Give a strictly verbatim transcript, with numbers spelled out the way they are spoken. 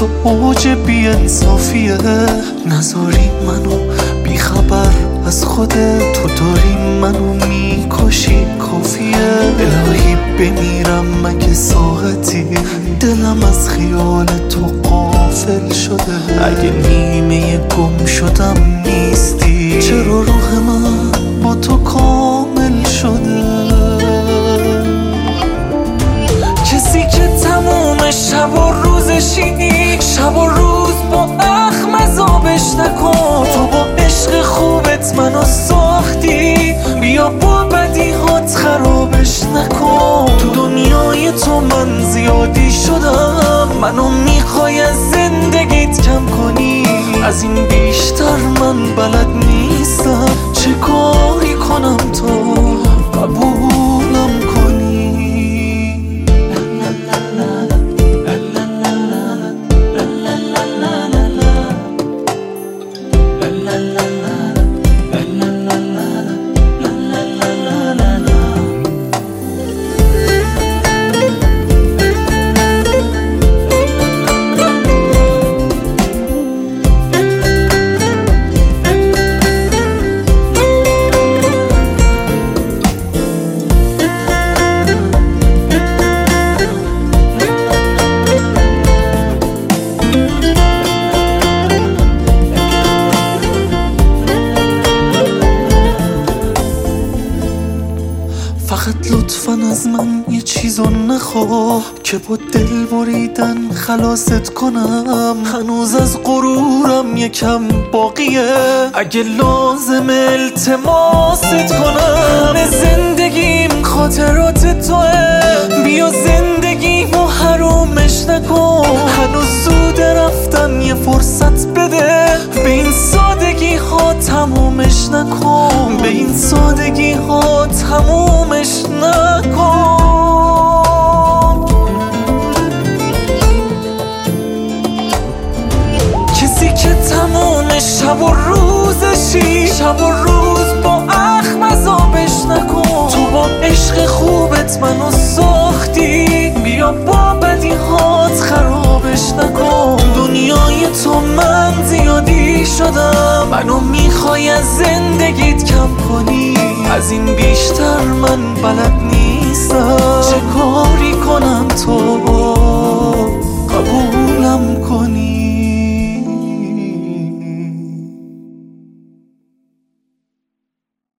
تو اوج بی انصافیه. نذاری منو بی خبر از خودت، تو داری منو میکشی کافیه. الهی بمیرم مگه ساعتی، دلم از خیال تو غافل شده. اگه نیمه گم شدم نیستی، چرا روح من با تو کامل شده؟ کسی که تموم شب و روزشی، شب و روز با اخم عذابش نکن. تو با عشق خوبت منو ساختی، بیا با بدیهات خرابش نکن. تو دنیای تو من زیادی شدم، منو میخوای از زندگیت کم کنی. از این بیشتر من بلد نیستم، چه کاری کنم تو قبولم کنی. فقط لطفاً از من یه چیزو نخواه که با دل بریدن خلاصت کنم. هنوز از غرورم یکم باقیه، اگه لازم التماست کنم. زندگیم خاطرات توه، بیا زندگیمو حرومش نکن. هنوز زود رفتن یه فرصت بده، به این سادگی ها تمومش نکن. به این سادگی ها تمومش نکن. کسی که تموم شب و روزشی، شب و روز با اخم عذابش نکن. تو با عشق خوبت منو ساختی، بیا با بدیهات خرابش نکن. دنیای تو من زیادی شدم، منو میخوای از زندگیت کم کنی. از این بیشتر من بلد نیستم، چه کاری کنم تو